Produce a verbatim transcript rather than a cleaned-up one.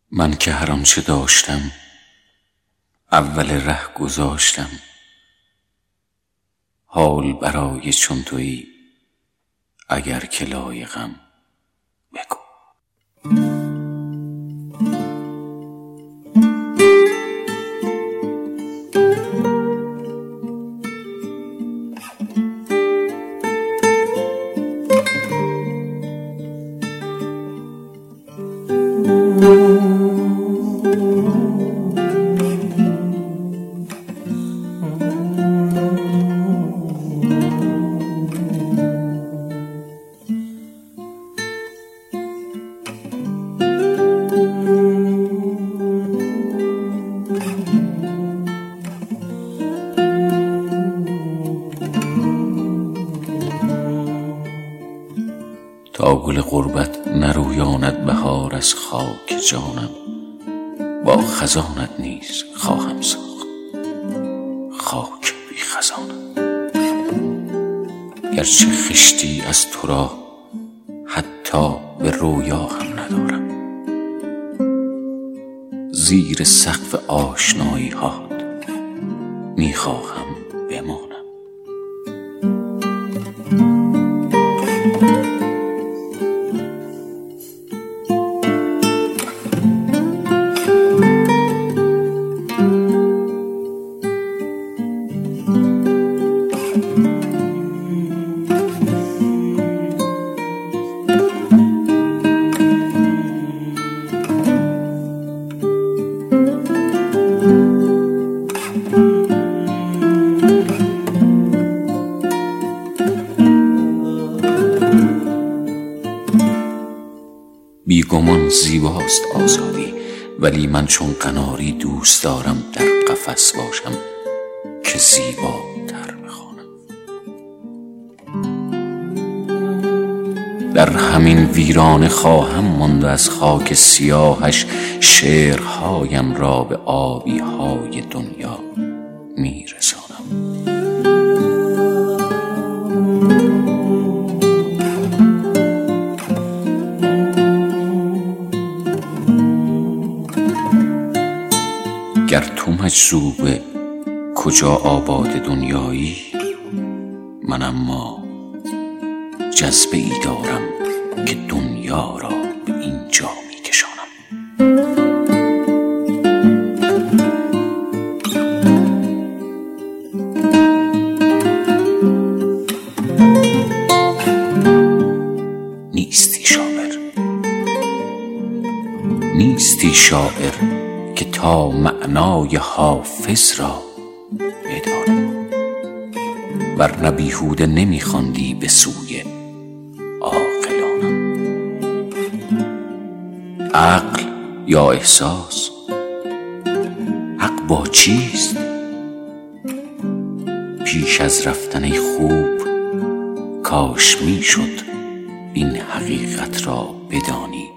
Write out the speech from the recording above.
من که هر آنچه داشتم اول ره گذاشتم، حال برای چون تویی اگر که لایقم بگو. تا گل غربت نرویاند بهار از خاک جانم، با خزانت نیز خواهم ساخت خاک بی خزانم. گرچه خشتی از تو را حتی به رویا هم ندارم، زیر سقف آشنایی هات می خواهم بمانم. بیگمان زیباست آزادی، ولی من چون قناری دوست دارم در قفس باشم که زیباتر بخوانم. در همین ویرانه خواهم ماند از خاک سیاهش، شعرهایم را به آبی های دنیا میرسانم. گر تو مجذوب کجا آباد دنیایی، من اما جذبه ای دارم که دنیا را به اینجا می کشانم. نیستی شاعر، نیستی شاعر که تا معنای حافظ را بدانی، ورنه بیهوده نمی خواندی به سوی عاقلانم. عقل یا احساس؟ حق با چیست؟ پیش از رفتن خوب کاش می شد این حقیقت را بدانی